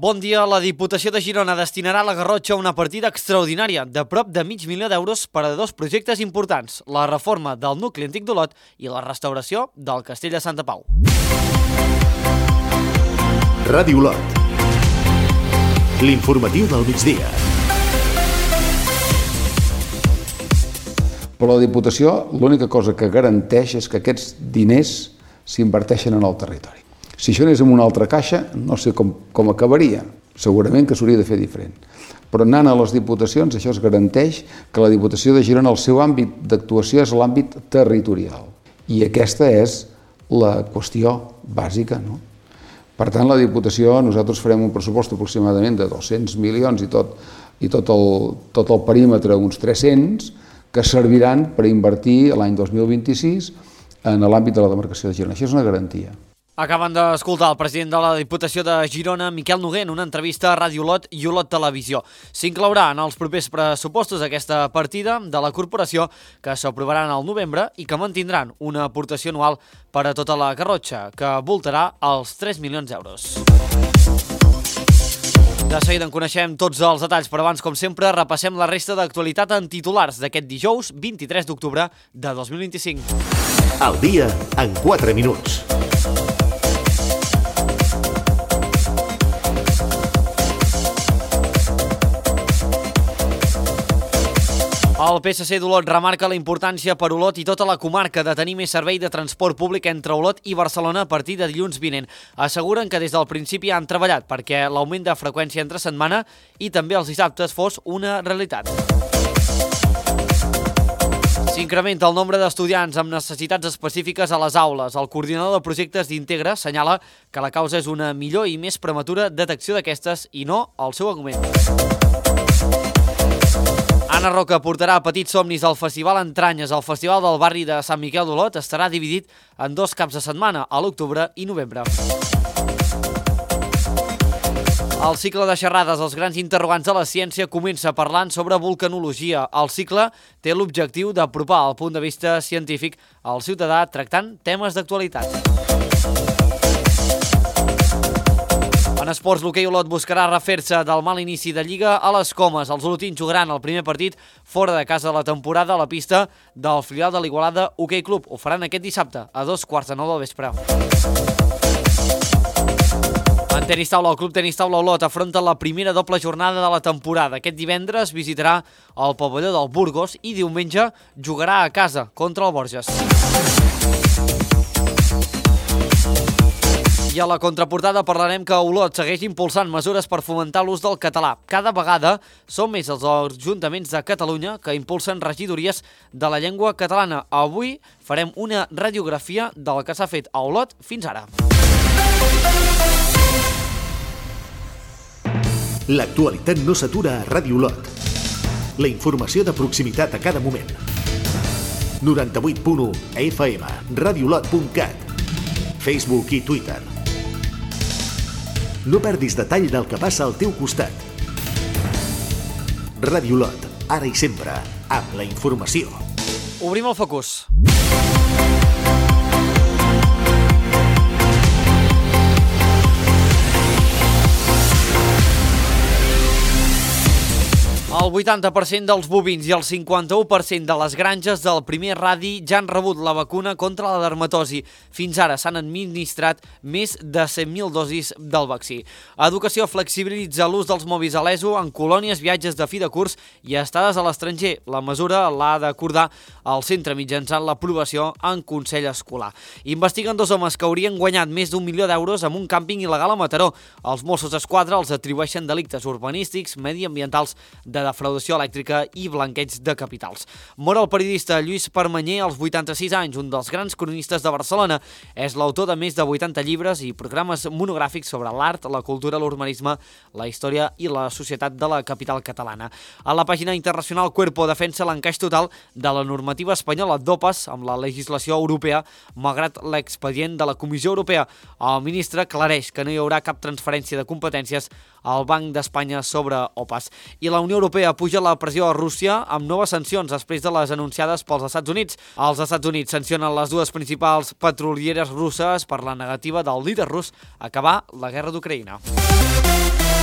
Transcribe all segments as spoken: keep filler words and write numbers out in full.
Bon dia. La Diputació de Girona destinarà a la Garrotxa una partida extraordinària de prop de mig milió d'euros per a dos projectes importants, la reforma del nucli antic d'Olot i la restauració del Castell de Santa Pau. Ràdio Olot. L'informatiu del migdia. Per la Diputació, l'única cosa que garanteix és que aquests diners s'inverteixen en el territori. Si això anés en una altra caixa, no sé com, com acabaria. Segurament que s'hauria de fer diferent. Però anant a les diputacions, això es garanteix que la Diputació de Girona, el seu àmbit d'actuació és l'àmbit territorial. I aquesta és la qüestió bàsica, no? Per tant, la Diputació, nosaltres farem un pressupost aproximadament de dos-cents milions i tot, i tot, el, tot el perímetre, uns tres-cents, que serviran per invertir l'any dos mil vint-i-sis en l'àmbit de la demarcació de Girona. Això és una garantia. Acaben d'escoltar el president de la Diputació de Girona, Miquel Noguer, en una entrevista a Ràdio Olot i Olot Televisió. S'inclourà en els propers pressupostos aquesta partida de la corporació que s'aprovaran al novembre i que mantindran una aportació anual per a tota la Garrotxa, que voltarà els tres milions d'euros. De seguida en coneixem tots els detalls, però abans, com sempre, repassem la resta d'actualitat en titulars d'aquest dijous vint-i-tres d'octubre de dos mil vint-i-cinc. El dia en quatre minuts. El P S C d'Olot remarca la importància per Olot i tota la comarca de tenir més servei de transport públic entre Olot i Barcelona a partir de dilluns vinent. Asseguren que des del principi han treballat perquè l'augment de freqüència entre setmana i també els dissabtes fos una realitat. S'incrementa el nombre d'estudiants amb necessitats específiques a les aules. El coordinador de projectes d'Integra assenyala que la causa és una millor i més prematura detecció d'aquestes i no el seu augment. Anna Roca portarà Petits Somnis al Festival Entranyes. El Festival del barri de Sant Miquel d'Olot estarà dividit en dos caps de setmana, a l'octubre i novembre. El cicle de xerrades Els grans interrogants de la ciència comença parlant sobre vulcanologia. El cicle té l'objectiu d'apropar el punt de vista científic al ciutadà tractant temes d'actualitat. En esports, l'hoquei Olot buscarà refer-se del mal inici de Lliga a les Comes. Els olotins jugaran el primer partit fora de casa de la temporada a la pista del filial de l'Igualada Hoquei Club. Ho faran aquest dissabte a dos quarts de nou del vespre. En tenis taula, el Club Tenis Taula Olot afronta la primera doble jornada de la temporada. Aquest divendres visitarà el pavelló del Burgos i diumenge jugarà a casa contra el Borges. I a la contraportada parlarem que Olot segueix impulsant mesures per fomentar l'ús del català. Cada vegada són més els ajuntaments de Catalunya que impulsen regidories de la llengua catalana. Avui farem una radiografia del que s'ha fet a Olot fins ara. L'actualitat no s'atura a Ràdio Olot. La informació de proximitat a cada moment. noranta-vuit punt u F M, radiolot punt cat, Facebook i Twitter. No perdis detall del que passa al teu costat. Ràdio Olot, ara i sempre, amb la informació. Obrim el focus. El vuitanta per cent dels bovins i el cinquanta-u per cent de les granges del primer radi ja han rebut la vacuna contra la dermatosi. Fins ara s'han administrat més de cent mil dosis del vaccí. Educació flexibilitza l'ús dels mòbils a l'E S O en colònies, viatges de fi de curs i estades a l'estranger. La mesura l'ha d'acordar el centre mitjançant l'aprovació en Consell Escolar. Investiguen dos homes que haurien guanyat més d'un milió d'euros amb un càmping il·legal a Mataró. Els Mossos d'Esquadra els atribueixen delictes urbanístics, mediambientals, de defraudació elèctrica i blanqueig de capitals. Mor el periodista Lluís Permanyer als vuitanta-sis anys, un dels grans cronistes de Barcelona. És l'autor de més de vuitanta llibres i programes monogràfics sobre l'art, la cultura, l'urbanisme, la història i la societat de la capital catalana. A la pàgina internacional, Cuerpo defensa l'encaix total de la normativa espanyola d'OPAs amb la legislació europea, malgrat l'expedient de la Comissió Europea. El ministre aclareix que no hi haurà cap transferència de competències al Banc d'Espanya sobre OPAs. I la Unió Europea puja la pressió a Rússia amb noves sancions després de les anunciades pels Estats Units. Els Estats Units sancionen les dues principals petrolieres russes per la negativa del líder rus a acabar la guerra d'Ucraïna.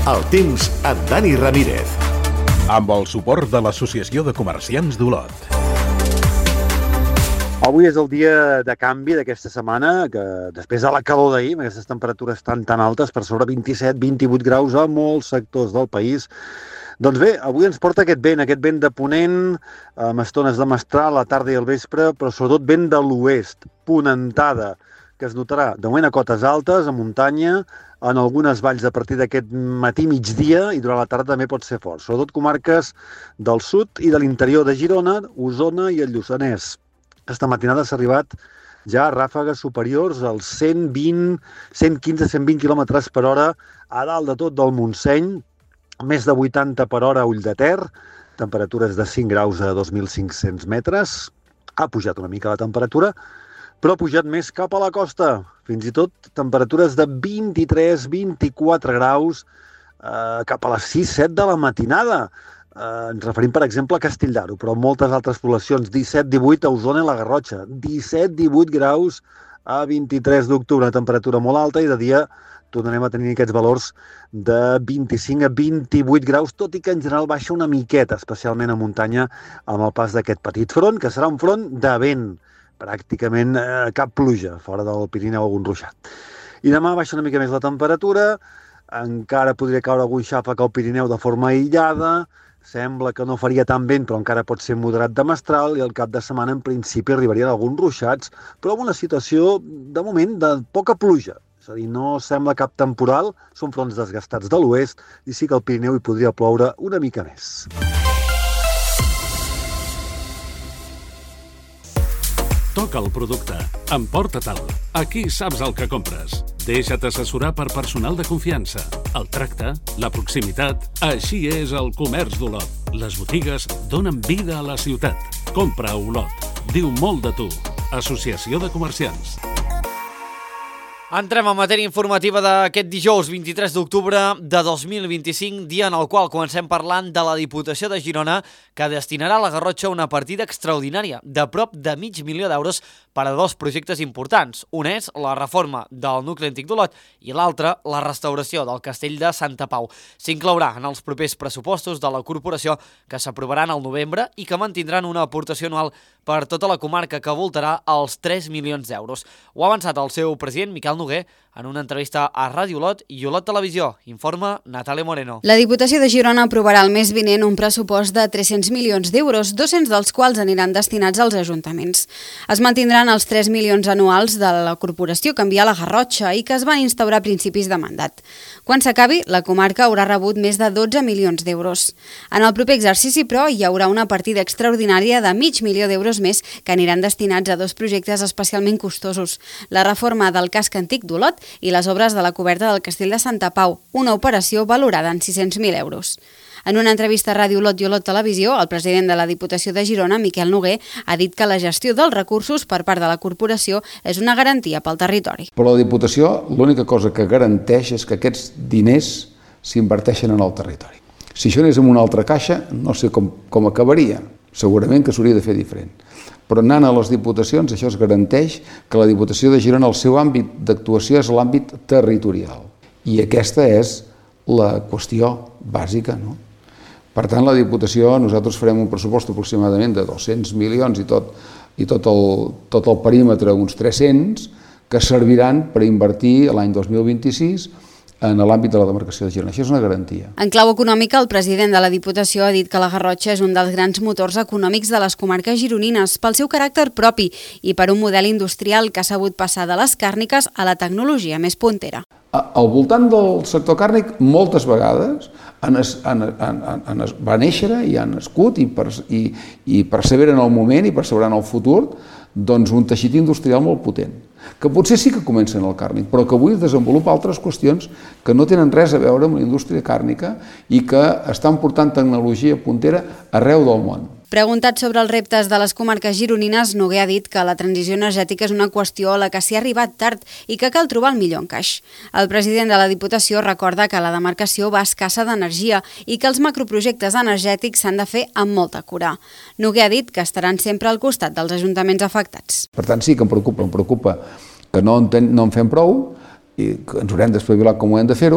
El temps amb Dani Ramírez. Amb el suport de l'Associació de Comerciants d'Olot. Avui és el dia de canvi d'aquesta setmana, que després de la calor d'ahir, amb aquestes temperatures tan tan altes, per sobre vint-i-set vint-i-vuit graus a molts sectors del país, doncs bé, avui ens porta aquest vent, aquest vent de ponent, amb estones de mestral a la tarda i al vespre, però sobretot vent de l'oest, ponentada, que es notarà de moment a cotes altes, a muntanya, en algunes valls a partir d'aquest matí migdia i durant la tarda també pot ser fort, sobretot comarques del sud i de l'interior de Girona, Osona i el Lluçanès. Aquesta matinada s'ha arribat ja a ràfegues superiors als cent vint, cent quinze, cent vint quilòmetres per hora a dalt de tot del Montseny, més de vuitanta per hora a Ulldeter, temperatures de cinc graus a dos mil cinc-cents metres. Ha pujat una mica la temperatura, però ha pujat més cap a la costa. Fins i tot temperatures de vint-i-tres vint-i-quatre graus eh, cap a les sis set de la matinada. Eh, ens referim, per exemple, a Castelldaro, però moltes altres poblacions, disset divuit a Osona i la Garrotxa, disset divuit graus a vint-i-tres d'octubre, una temperatura molt alta, i de dia tornarem a tenir aquests valors de vint-i-cinc a vint-i-vuit graus, tot i que en general baixa una miqueta, especialment a muntanya, amb el pas d'aquest petit front, que serà un front de vent, pràcticament eh, cap pluja, fora del Pirineu algun ruixat. I demà baixa una mica més la temperatura, encara podria caure algun xàfec al Pirineu de forma aïllada, sembla que no faria tan vent, però encara pot ser moderat de mestral, i al cap de setmana en principi arribarien alguns ruixats, però amb una situació, de moment, de poca pluja. És a dir, no sembla cap temporal, són fronts desgastats de l'oest, i sí que al Pirineu hi podria ploure una mica més. Toca el producte. Emporta-te'l. Aquí saps el que compres. Deixa't assessorar per personal de confiança. El tracte, la proximitat... Així és el comerç d'Olot. Les botigues donen vida a la ciutat. Compra a Olot. Diu molt de tu. Associació de Comerciants. Entrem en matèria informativa d'aquest dijous vint-i-tres d'octubre de dos mil vint-i-cinc, dia en el qual comencem parlant de la Diputació de Girona, que destinarà a la Garrotxa una partida extraordinària de prop de mig milió d'euros per a dos projectes importants. Un és la reforma del nucli antic d'Olot i l'altre, la restauració del castell de Santa Pau. S'inclourà en els propers pressupostos de la corporació, que s'aprovaran al novembre i que mantindran una aportació anual per tota la comarca, que voltarà els tres milions d'euros. Ho ha avançat el seu president, Miquel Noguer, en una entrevista a Ràdio Olot i Olot Televisió. Informa Natàlia Moreno. La Diputació de Girona aprovarà el mes vinent un pressupost de tres-cents milions d'euros, dos-cents dels quals aniran destinats als ajuntaments. Es mantindran els tres milions anuals de la corporació que envia a la Garrotxa i que es van instaurar a principis de mandat. Quan s'acabi, la comarca haurà rebut més de dotze milions d'euros. En el proper exercici, però, hi haurà una partida extraordinària de mig milió d'euros més que aniran destinats a dos projectes especialment costosos: la reforma del casc antic d'Olot i les obres de la coberta del castell de Santa Pau, una operació valorada en sis-cents mil euros. En una entrevista a Ràdio Olot i Olot Televisió, el president de la Diputació de Girona, Miquel Noguer, ha dit que la gestió dels recursos per part de la corporació és una garantia pel territori. Però la Diputació l'única cosa que garanteix és que aquests diners s'inverteixen en el territori. Si això anés en una altra caixa, no sé com, com acabaria. Segurament que s'hauria de fer diferent. Però anant a les diputacions, això es garanteix que la Diputació de Girona, el seu àmbit d'actuació és l'àmbit territorial. I aquesta és la qüestió bàsica, no? Per tant, la Diputació, nosaltres farem un pressupost aproximadament de dos-cents milions i tot, i tot, el, tot el perímetre, uns tres-cents, que serviran per invertir l'any dos mil vint-i-sis en l'àmbit de la demarcació de Girona. Això és una garantia. En clau econòmica, el president de la Diputació ha dit que la Garrotxa és un dels grans motors econòmics de les comarques gironines pel seu caràcter propi i per un model industrial que ha sabut passar de les càrniques a la tecnologia més puntera. Al voltant del sector càrnic, moltes vegades han, han, han, han, va néixer i han nascut i, per, i, i perseveren en el moment i perseveren en el futur doncs un teixit industrial molt potent, que potser sí que comença en el càrnic, però que avui desenvolupa altres qüestions que no tenen res a veure amb la indústria càrnica i que estan portant tecnologia puntera arreu del món. Preguntat sobre els reptes de les comarques gironines, Noguer ha dit que la transició energètica és una qüestió a la que s'hi ha arribat tard i que cal trobar el millor encaix. El president de la Diputació recorda que la demarcació va escassa d'energia i que els macroprojectes energètics s'han de fer amb molta cura. Noguer ha dit que estaran sempre al costat dels ajuntaments afectats. Per tant, sí que em preocupa, em preocupa que no en, ten, no en fem prou, i que ens haurem d'espavilar com ho hem de fer-ho,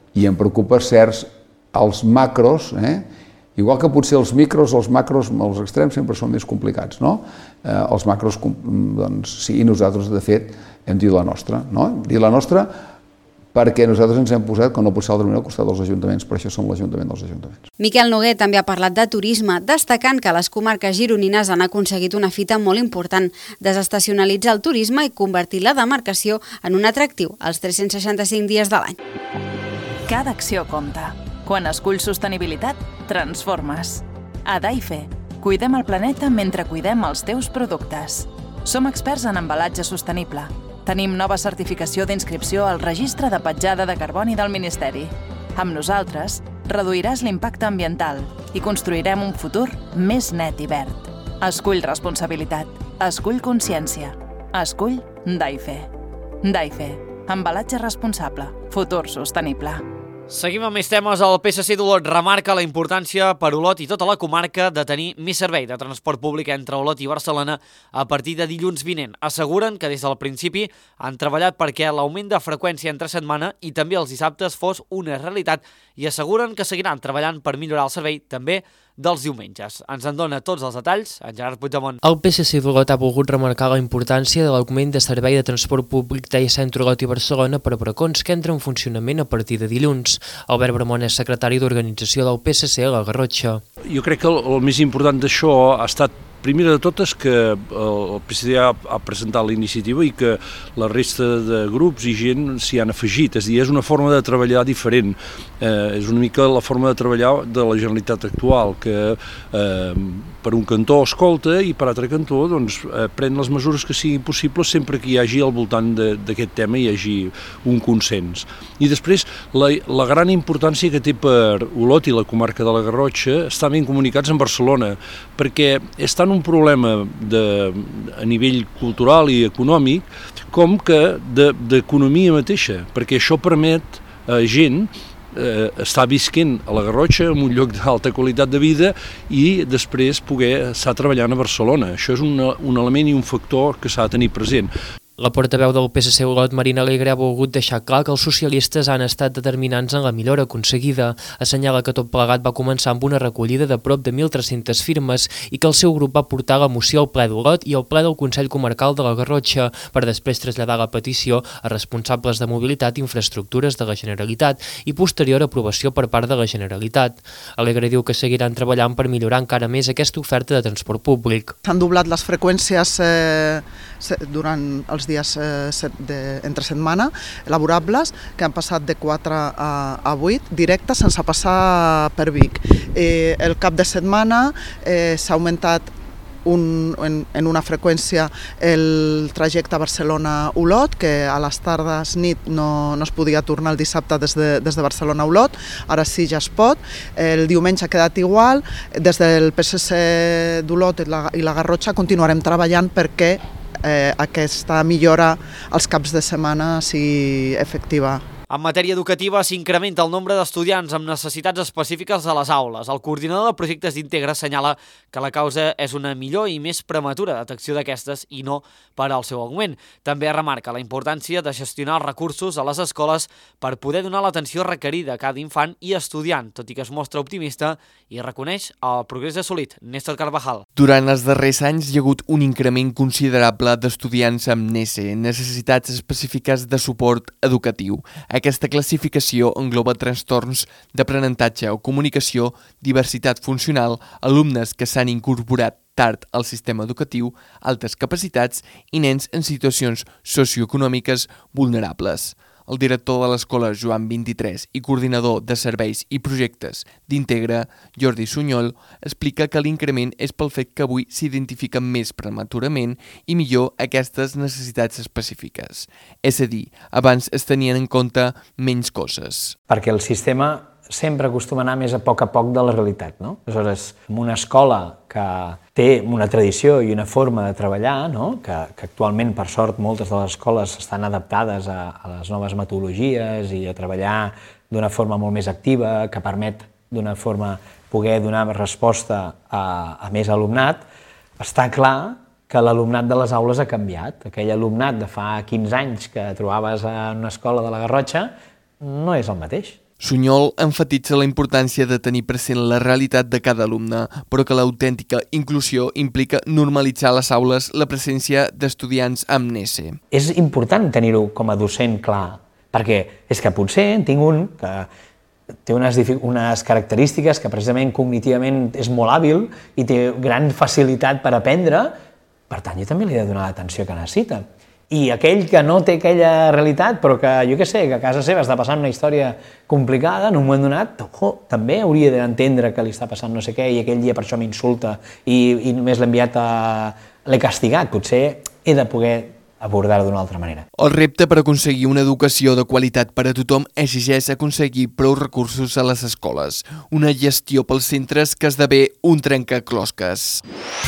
i em preocupa certs els macros, eh? Igual que potser els micros, els macros, els extrems sempre són més complicats, no? Eh, els macros, doncs sí, nosaltres de fet hem dit la nostra, no? Dit la nostra perquè nosaltres ens hem posat, com no pot ser d'altra manera, al costat dels ajuntaments, per això som l'Ajuntament dels Ajuntaments. Miquel Noguer també ha parlat de turisme, destacant que les comarques gironines han aconseguit una fita molt important, desestacionalitzar el turisme i convertir la demarcació en un atractiu els tres-cents seixanta-cinc dies de l'any. Cada acció compta. Quan esculls sostenibilitat, transformes. A Daife, cuidem el planeta mentre cuidem els teus productes. Som experts en embalatge sostenible. Tenim nova certificació d'inscripció al Registre de Petjada de Carboni del Ministeri. Amb nosaltres, reduiràs l'impacte ambiental i construirem un futur més net i verd. Escull responsabilitat. Escull consciència. Escull Daife. Daife. Embalatge responsable. Futur sostenible. Seguim amb més temes. El P S C d'Olot remarca la importància per Olot i tota la comarca de tenir més servei de transport públic entre Olot i Barcelona a partir de dilluns vinent. Asseguren que des del principi han treballat perquè l'augment de freqüència entre setmana i també els dissabtes fos una realitat i asseguren que seguiran treballant per millorar el servei també dels diumenges. Ens en dona tots els detalls en Gerard Puigdemont. El P S C d'Olot ha volgut remarcar la importància de l'augment de servei de transport públic d'Eix entre Olot i Barcelona per a bracons que entra en funcionament a partir de dilluns. Albert Bramon és secretari d'organització del P S C a la Garrotxa. Jo crec que el, el més important d'això ha estat, primera de totes, que el P S C ha, ha presentat la iniciativa i que la resta de grups i gent s'hi han afegit. És a dir, és una forma de treballar diferent. Eh, és una mica la forma de treballar de la Generalitat actual, que eh, per un cantó escolta i per altre cantó doncs, eh, pren les mesures que siguin possibles sempre que hi hagi al voltant d'aquest tema hi hagi un consens. I després, la, la gran importància que té per Olot i la comarca de la Garrotxa estar ben comunicats amb Barcelona, perquè és tan un problema de, a nivell cultural i econòmic com que d'economia mateixa, perquè això permet a gent eh, estar visquent a la Garrotxa en un lloc d'alta qualitat de vida i després poder estar treballant a Barcelona. Això és un, un element i un factor que s'ha de tenir present. La portaveu del P S C Olot, Marina Alegre, ha volgut deixar clar que els socialistes han estat determinants en la millora aconseguida. Assenyala que tot plegat va començar amb una recollida de prop de mil tres-centes firmes i que el seu grup va portar la moció al ple d'Olot i al ple del Consell Comarcal de la Garrotxa per després traslladar la petició a responsables de mobilitat i infraestructures de la Generalitat i posterior aprovació per part de la Generalitat. Alegre diu que seguiran treballant per millorar encara més aquesta oferta de transport públic. S'han doblat les freqüències eh, durant els dies eh, de, entre setmana laborables, que han passat de quatre a, a vuit, directes sense passar per Vic. Eh, el cap de setmana eh, s'ha augmentat un, en, en una freqüència el trajecte Barcelona-Olot, que a les tardes nit no, no es podia tornar el dissabte des de, des de Barcelona a Olot, ara sí ja es pot. El diumenge ha quedat igual. Des del P S C d'Olot i la, i la Garrotxa continuarem treballant perquè Eh, aquesta millora als caps de setmana sigui efectiva. En matèria educativa s'incrementa el nombre d'estudiants amb necessitats específiques a les aules. El coordinador de projectes d'Integra assenyala que la causa és una millor i més prematura detecció d'aquestes i no per al seu augment. També remarca la importància de gestionar els recursos a les escoles per poder donar l'atenció requerida a cada infant i estudiant, tot i que es mostra optimista i reconeix el progrés assolit. Néstor Carvajal. Durant els darrers anys hi ha hagut un increment considerable d'estudiants amb N E S E, necessitats específiques de suport educatiu. Aquesta classificació engloba trastorns d'aprenentatge o comunicació, diversitat funcional, alumnes que s'han incorporat tard al sistema educatiu, altes capacitats i nens en situacions socioeconòmiques vulnerables. El director de l'escola Joan vint-i-tres i coordinador de serveis i projectes d'Integra, Jordi Sunyol, explica que l'increment és pel fet que avui s'identifiquen més prematurament i millor aquestes necessitats específiques. És a dir, abans es tenien en compte menys coses. Perquè el sistema sempre acostuma a anar més a poc a poc de la realitat, no? Aleshores, en una escola que té una tradició i una forma de treballar, no? que, que actualment, per sort, moltes de les escoles estan adaptades a, a les noves metodologies i a treballar d'una forma molt més activa, que permet d'una forma poder donar resposta a, a més alumnat, està clar que l'alumnat de les aules ha canviat. Aquell alumnat de fa quinze anys que trobaves en una escola de la Garrotxa no és el mateix. Sunyol enfatitza la importància de tenir present la realitat de cada alumne, però que l'autèntica inclusió implica normalitzar a les aules la presència d'estudiants amb nese. És important tenir-ho com a docent clar, perquè és que potser en tinc un que té unes, unes característiques que precisament cognitivament és molt hàbil i té gran facilitat per aprendre, per tant jo també li he de donar l'atenció que necessita. I aquell que no té aquella realitat, però que, jo què sé, que a casa seva està passant una història complicada, en un moment donat, oh, també hauria d'entendre que li està passant no sé què, i aquell dia per això m'insulta, i, i només l'he enviat a... l'he castigat. Potser he de poder abordar-ho d'una altra manera. El repte per aconseguir una educació de qualitat per a tothom exigeix aconseguir prou recursos a les escoles, una gestió pels centres que esdevé un trencaclosques.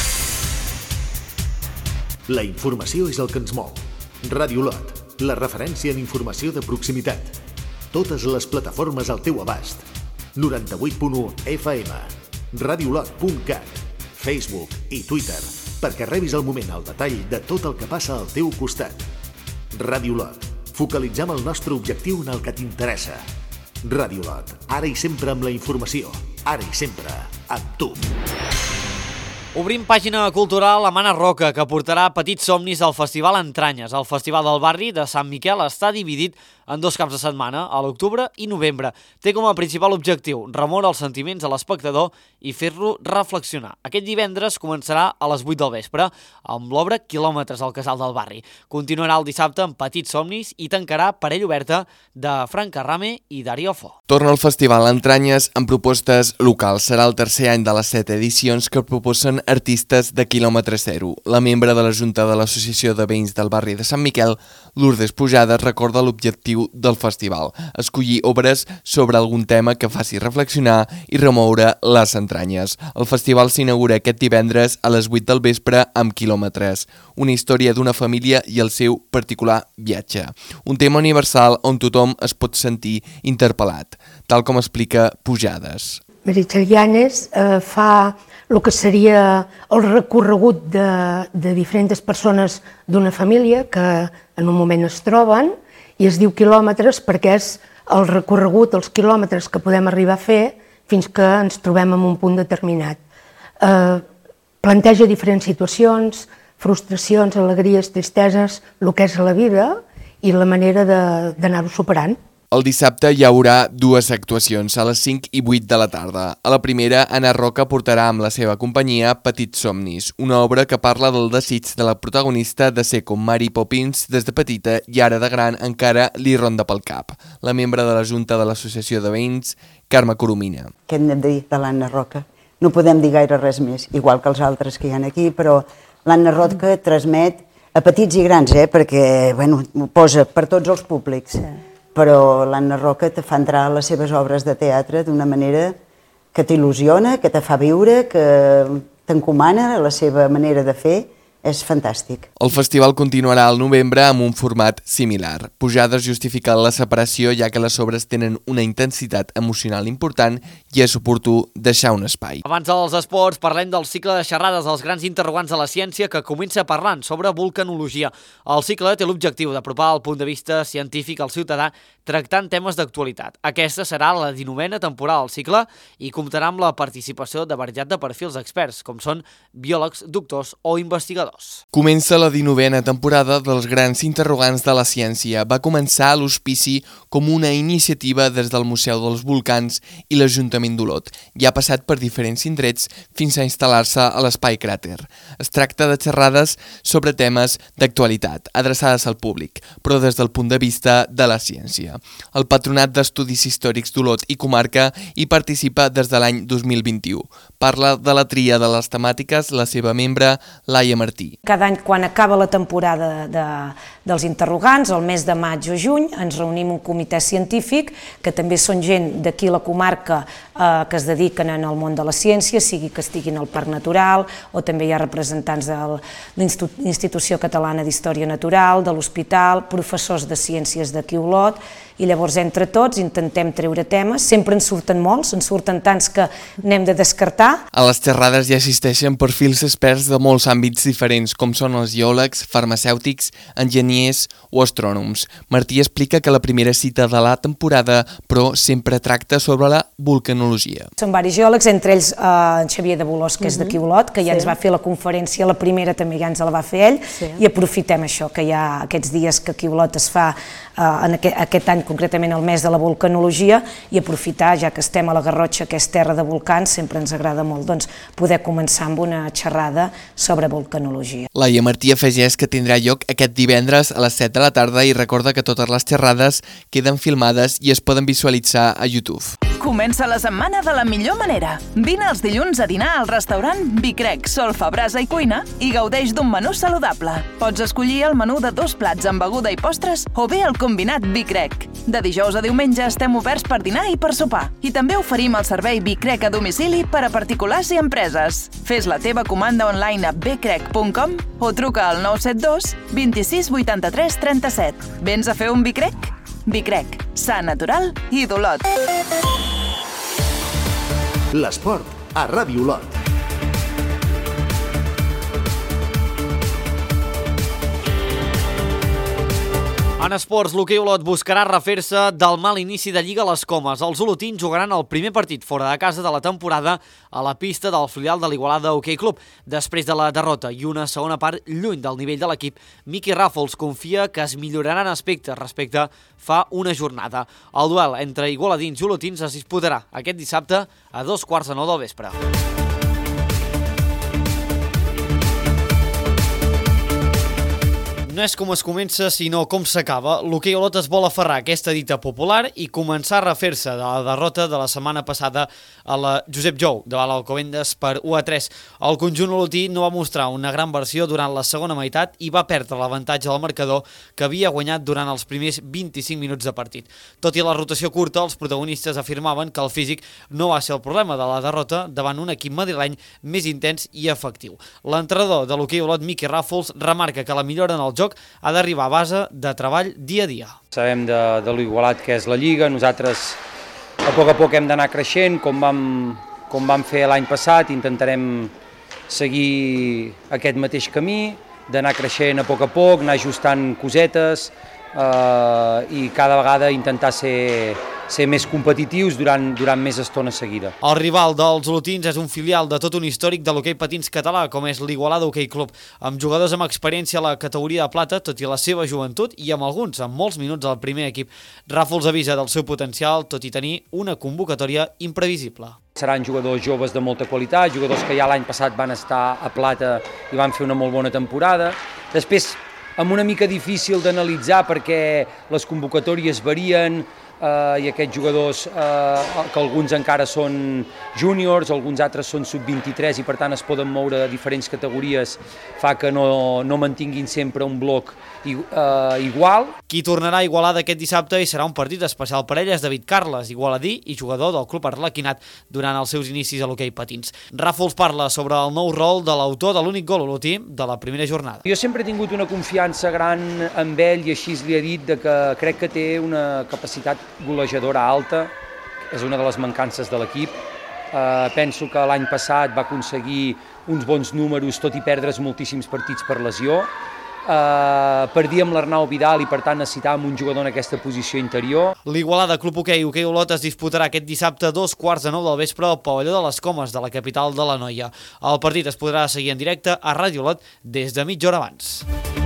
La informació és el que ens mou. Ràdio Lot, la referència en informació de proximitat. Totes les plataformes al teu abast. noranta-vuit punt u F M, radiolot punt cat, Facebook i Twitter, perquè rebis al moment el detall de tot el que passa al teu costat. Ràdio Lot, focalitzem el nostre objectiu en el que t'interessa. Ràdio Lot, ara i sempre amb la informació, ara i sempre amb tu. Obrim pàgina cultural amb Anna Roca, que portarà Petits somnis al Festival Entranyes. El Festival del Barri de Sant Miquel està dividit en dos caps de setmana, a l'octubre i novembre. Té com a principal objectiu remoure els sentiments de l'espectador i fer-lo reflexionar. Aquest divendres començarà a les vuit del vespre amb l'obra Quilòmetres al Casal del Barri. Continuarà el dissabte amb Petits somnis i tancarà Parella oberta de Frank Carrame i Darío Fo. Torna al Festival Entranyes amb propostes locals. Serà el tercer any de les set edicions que proposen artistes de quilòmetre zero. La membre de la Junta de l'Associació de Veïns del Barri de Sant Miquel, Lourdes Pujades, recorda l'objectiu del festival: escollir obres sobre algun tema que faci reflexionar i remoure les entranyes. El festival s'inaugura aquest divendres a les vuit del vespre amb Quilòmetres, una història d'una família i el seu particular viatge. Un tema universal on tothom es pot sentir interpel·lat, tal com explica Pujades. Meritxell Llanes eh, fa el que seria el recorregut de, de diferents persones d'una família que en un moment es troben, i es diu quilòmetres perquè és el recorregut, els quilòmetres que podem arribar a fer fins que ens trobem en un punt determinat. Eh, planteja diferents situacions, frustracions, alegries, tristeses, el que és la vida i la manera d'anar-ho superant. El dissabte hi haurà dues actuacions, a les cinc i vuit de la tarda. A la primera, Anna Roca portarà amb la seva companyia Petits somnis, una obra que parla del desig de la protagonista de ser com Mary Poppins des de petita i ara de gran encara li ronda pel cap. La membre de la Junta de l'Associació de Veïns, Carme Coromina. Què hem de dir de l'Anna Roca? No podem dir gaire res més, igual que els altres que hi ha aquí, però l'Anna Roca transmet a petits i grans, eh? Perquè bueno, ho posa per tots els públics. Però l'Anna Roca te fa entrar a les seves obres de teatre d'una manera que t'il·lusiona, que te fa viure, que t'encomana la seva manera de fer. És fantàstic. El festival continuarà al novembre amb un format similar. Pujades justifica la separació ja que les obres tenen una intensitat emocional important i és oportú deixar un espai. Abans dels esports parlem del cicle de xerrades dels grans interrogants de la ciència que comença parlant sobre vulcanologia. El cicle té l'objectiu d'apropar el punt de vista científic al ciutadà tractant temes d'actualitat. Aquesta serà la dinovena temporada del cicle i comptarà amb la participació de varietat de perfils experts, com són biòlegs, doctors o investigadors. Comença la dinovena temporada dels grans interrogants de la ciència. Va començar a l'Hospici com una iniciativa des del Museu dels Volcans i l'Ajuntament d'Olot i ha passat per diferents indrets fins a instal·lar-se a l'Espai Cràter. Es tracta de xerrades sobre temes d'actualitat, adreçades al públic, però des del punt de vista de la ciència. El Patronat d'Estudis Històrics d'Olot i Comarca hi participa des de l'any dos mil vint-i-u. Parla de la tria de les temàtiques la seva membre, Laia Martí. Cada any, quan acaba la temporada de, dels interrogants, el mes de maig o juny, ens reunim un comitè científic, que també són gent d'aquí a la comarca eh, que es dediquen en el món de la ciència, sigui que estiguin al Parc Natural, o també hi ha representants de l'Institució Catalana d'Història Natural, de l'Hospital, professors de ciències d'aquí a Olot, i llavors entre tots intentem treure temes, sempre en surten molts, en surten tants que n'hem de descartar, aplicar. A les xerrades hi assisteixen perfils experts de molts àmbits diferents, com són els geòlegs, farmacèutics, enginyers o astrònoms. Martí explica que la primera cita de la temporada, però, sempre tracta sobre la vulcanologia. Són varis geòlegs, entre ells eh, en Xavier de Bolós, que és d'aquí Olot, que ja Sí. ens va fer la conferència, la primera també ja ens la va fer ell, Sí. i aprofitem això, que hi ha aquests dies que aquí a Olot es fa, eh, en aquest, aquest any concretament el mes de la vulcanologia, i aprofitar, ja que estem a la Garrotxa, que és terra de volcans, sempre ens agrada molt doncs, poder començar amb una xerrada sobre vulcanologia. Laia Martí afegeix que tindrà lloc aquest divendres a les set de la tarda i recorda que totes les xerrades queden filmades i es poden visualitzar a YouTube. Comença la setmana de la millor manera. Vine els dilluns a dinar al restaurant Vicrec, Solfa, Brasa i Cuina i gaudeix d'un menú saludable. Pots escollir el menú de dos plats amb beguda i postres o bé el combinat Vicrec. De dijous a diumenge estem oberts per dinar i per sopar. I també oferim el servei Vicrec a domicili per a particulars i empreses. Fes la teva comanda online a becrec punt com o truca al nou set dos vint sis vuitanta-tres trenta-set. Vens a fer un Vicrec? Vicrec, sa natural i d'Olot. L'esport a Ràdio Olot. En esports, l'hoquei Olot buscarà refer-se del mal inici de Lliga a les Comes. Els olotins jugaran el primer partit fora de casa de la temporada a la pista del filial de l'Igualada Hoquei Club. Després de la derrota i una segona part lluny del nivell de l'equip, Miqui Ràfols confia que es milloraran aspectes respecte fa una jornada. El duel entre igualadins i olotins es disputarà aquest dissabte a dos quarts de nou del vespre. No és com es comença, sinó com s'acaba. L'hoquei Olot es vol aferrar a aquesta dita popular i començar a refer-se de la derrota de la setmana passada a la Josep Jou, davant l'Alcobendas per u a tres. El conjunt olotí no va mostrar una gran versió durant la segona meitat i va perdre l'avantatge del marcador que havia guanyat durant els primers vint-i-cinc minuts de partit. Tot i la rotació curta, els protagonistes afirmaven que el físic no va ser el problema de la derrota davant un equip madrileny més intens i efectiu. L'entrenador de l'hoquei Olot, Miqui Ràfols, remarca que la millora en el joc ha d'arribar a base de treball dia a dia. Sabem de, de l'igualat que és la Lliga, nosaltres a poc a poc hem d'anar creixent, com vam, com vam fer l'any passat, intentarem seguir aquest mateix camí, d'anar creixent a poc a poc, anar ajustant cosetes eh, i cada vegada intentar ser, ser més competitius durant, durant més estona seguida. El rival dels olotins és un filial de tot un històric de l'hoquei patins català, com és l'Igualada Hoquei Club, amb jugadors amb experiència a la categoria de plata, tot i la seva joventut, i amb alguns amb molts minuts al primer equip. Ràfols avisa del seu potencial, tot i tenir una convocatòria imprevisible. Seran jugadors joves de molta qualitat, jugadors que ja l'any passat van estar a plata i van fer una molt bona temporada. Després, amb una mica difícil d'analitzar perquè les convocatòries varien, Uh, i aquests jugadors, uh, que alguns encara són júniors, alguns altres són sub vint-i-tres i per tant es poden moure a diferents categories, fa que no, no mantinguin sempre un bloc uh, igual. Qui tornarà a Igualada aquest dissabte i serà un partit especial per ell és David Carles, igualadí i jugador del club arlequinat durant els seus inicis a l'hoquei patins. Ràfols parla sobre el nou rol de l'autor de l'únic gol olotí de la primera jornada. Jo sempre he tingut una confiança gran amb ell i així li he dit de que crec que té una capacitat golejadora alta, és una de les mancances de l'equip. Uh, penso que l'any passat va aconseguir uns bons números, tot i perdre's moltíssims partits per lesió. Uh, perdíem l'Arnau Vidal i per tant necessitàvem un jugador en aquesta posició interior. L'Igualada Club Hoquei Hoquei Olot es disputarà aquest dissabte a dos quarts de nou del vespre al pavelló de les Comes de la capital de l'Anoia. El partit es podrà seguir en directe a Ràdio Olot des de mitja hora abans.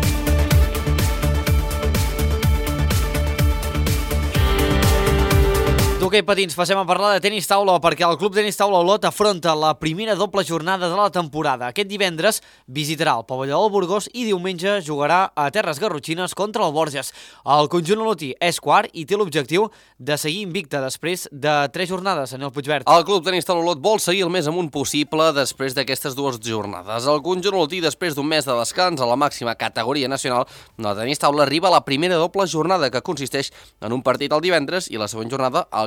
D'hoquei patins passem a parlar de tenis taula perquè el Club Tenis Taula Olot afronta la primera doble jornada de la temporada. Aquest divendres visitarà el pavelló del Burgos i diumenge jugarà a Terres Garrotxines contra el Borges. El conjunt olotí és quart i té l'objectiu de seguir invicta després de tres jornades, Anel Puigvert. El Club Tenis Taula Olot vol seguir el més amunt possible després d'aquestes dues jornades. El conjunt olotí, després d'un mes de descans a la màxima categoria nacional, el tenis taula arriba a la primera doble jornada que consisteix en un partit el divendres i la següent jornada al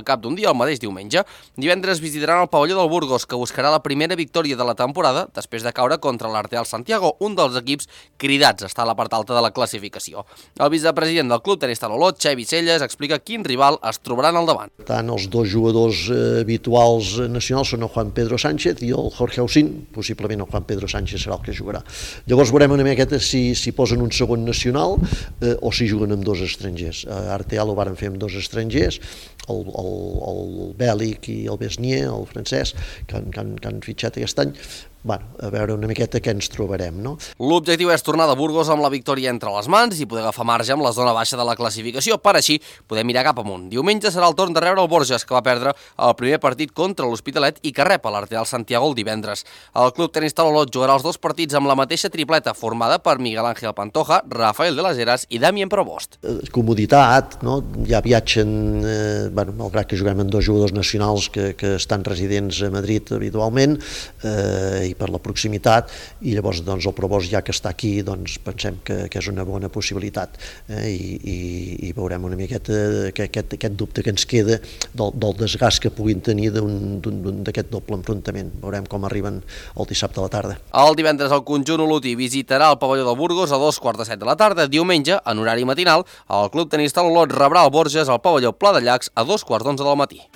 cap d'un dia, el mateix diumenge. Divendres visitaran el pavelló del Burgos, que buscarà la primera victòria de la temporada després de caure contra l'Arteal Santiago, un dels equips cridats a estar a la part alta de la classificació. El vicepresident del club tenista l'Olot, Xavi Celles, explica quin rival es trobaran al davant. Tant els dos jugadors eh, habituals nacionals són el Juan Pedro Sánchez i el Jorge Ausín, possiblement el Juan Pedro Sánchez serà el que jugarà. Llavors veurem una miqueta si, si posen un segon nacional eh, o si juguen amb dos estrangers. A Arteal ho varen fer amb dos estrangers, el, el, el Bèlic i el Besnier, el francès, que han, que han, que han fitxat aquest any. Bueno, a veure una miqueta què ens trobarem, no? L'objectiu és tornar de Burgos amb la victòria entre les mans i poder agafar marge amb la zona baixa de la classificació, per així poder mirar cap amunt. Diumenge serà el torn de rebre el Borges, que va perdre el primer partit contra l'Hospitalet i que rep a l'Arteal Santiago el divendres. El club tenista l'Olot jugarà els dos partits amb la mateixa tripleta formada per Miguel Ángel Pantoja, Rafael de las Heras i Damien Provost. Comoditat, no? Ja viatgen, eh, bueno, malgrat que juguem amb dos jugadors nacionals que, que estan residents a Madrid habitualment, eh, i per la proximitat, i llavors doncs, el Provost, ja que està aquí, doncs, pensem que, que és una bona possibilitat, eh, i, i, i veurem una miqueta que aquest, aquest dubte que ens queda del, del desgast que puguin tenir d'aquest doble enfrontament. Veurem com arriben el dissabte a la tarda. El divendres el conjunt olotí visitarà el pavelló del Burgos a dos quarts de set de la tarda. Diumenge, en horari matinal, el club tenista l'Olot rebrà el Borges al pavelló Pla de Llacs a dos quarts d'onze del matí.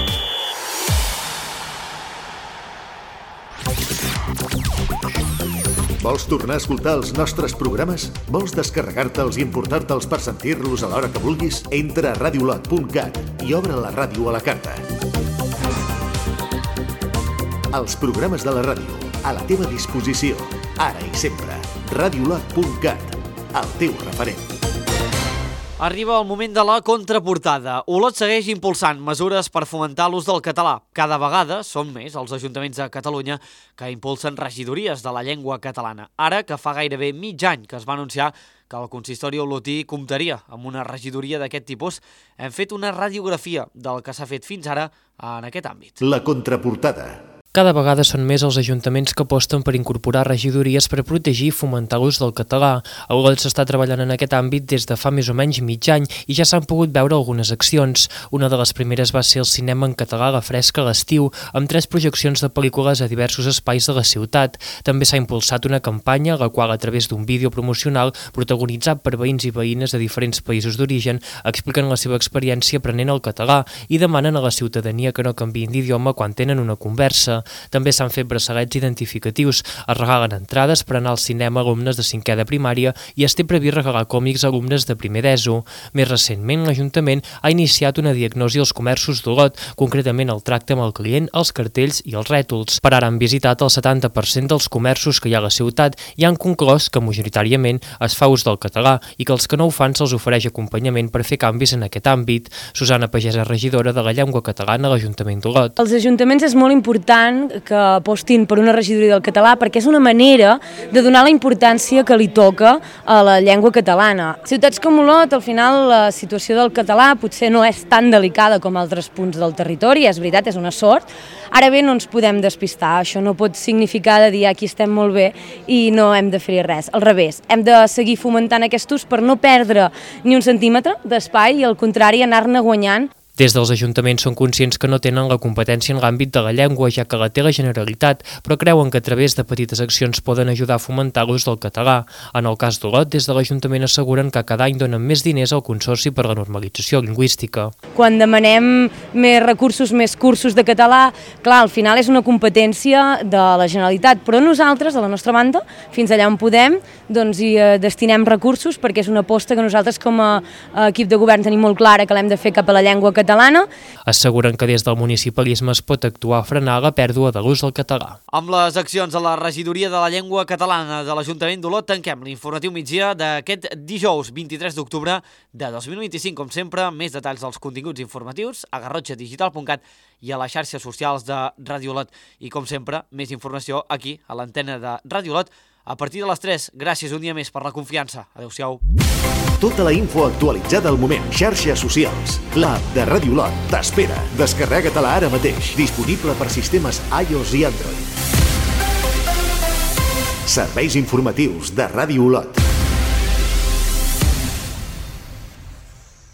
Vols tornar a escoltar els nostres programes? Vols descarregar-te'ls i importar-te'ls per sentir-los a l'hora que vulguis? Entra a radiolot punt cat i obre la ràdio a la carta. Els programes de la ràdio, a la teva disposició, ara i sempre. radiolot punt cat, el teu referent. Arriba el moment de la contraportada. Olot segueix impulsant mesures per fomentar l'ús del català. Cada vegada són més els ajuntaments de Catalunya que impulsen regidories de la llengua catalana. Ara que fa gairebé mig any que es va anunciar que el consistori olotí comptaria amb una regidoria d'aquest tipus, hem fet una radiografia del que s'ha fet fins ara en aquest àmbit. La contraportada. Cada vegada són més els ajuntaments que aposten per incorporar regidories per protegir i fomentar l'ús del català. A Olot s'està treballant en aquest àmbit des de fa més o menys mig any i ja s'han pogut veure algunes accions. Una de les primeres va ser el cinema en català a la Fresca a l'estiu, amb tres projeccions de pel·lícules a diversos espais de la ciutat. També s'ha impulsat una campanya, la qual a través d'un vídeo promocional protagonitzat per veïns i veïnes de diferents països d'origen expliquen la seva experiència aprenent el català i demanen a la ciutadania que no canviïn d'idioma quan tenen una conversa. També s'han fet braçalets identificatius, es regalen entrades per anar al cinema a alumnes de cinquè de primària i es té previst regalar còmics a alumnes de primer d'ESO. Més recentment, l'Ajuntament ha iniciat una diagnosi als comerços d'Olot, concretament el tracte amb el client, els cartells i els rètols. Per ara han visitat el setanta per cent dels comerços que hi ha a la ciutat i han conclòs que majoritàriament es fa ús del català i que els que no ho fan se'ls ofereix acompanyament per fer canvis en aquest àmbit. Susana Pagès, regidora de la llengua catalana a l'Ajuntament d'Olot. Els ajuntaments és molt important que apostin per una regidoria del català perquè és una manera de donar la importància que li toca a la llengua catalana. Ciutats com Olot, al final, la situació del català potser no és tan delicada com altres punts del territori, és veritat, és una sort. Ara bé, no ens podem despistar, això no pot significar de dir aquí estem molt bé i no hem de fer res. Al revés, hem de seguir fomentant aquest ús per no perdre ni un centímetre d'espai i al contrari anar-ne guanyant. Des dels ajuntaments són conscients que no tenen la competència en l'àmbit de la llengua, ja que la té la Generalitat, però creuen que a través de petites accions poden ajudar a fomentar l'ús del català. En el cas d'Olot, des de l'Ajuntament asseguren que cada any donen més diners al Consorci per la Normalització Lingüística. Quan demanem més recursos, més cursos de català, clar, al final és una competència de la Generalitat, però nosaltres, de la nostra banda, fins allà on podem, doncs hi destinem recursos perquè és una aposta que nosaltres com a equip de govern tenim molt clara que l'hem de fer cap a la llengua catalana. Catalana. Asseguren que des del municipalisme es pot actuar a frenar la pèrdua de l'ús del català. Amb les accions a la regidoria de la llengua catalana de l'Ajuntament d'Olot tanquem l'informatiu migdia d'aquest dijous vint-i-tres d'octubre de dos mil vint-i-cinc. Com sempre, més detalls dels continguts informatius a garrotxa digital punt cat i a les xarxes socials de Ràdio Olot. I com sempre, més informació aquí, a l'antena de Ràdio Olot, a partir de les tres. Gràcies un dia més per la confiança. Adéu-siau. Tota la info actualitzada al moment. Xarxes socials. L'app de Ràdio Olot t'espera. Descarrega-te-la ara mateix. Disponible per sistemes iOS i Android. Serveis informatius de Ràdio Olot.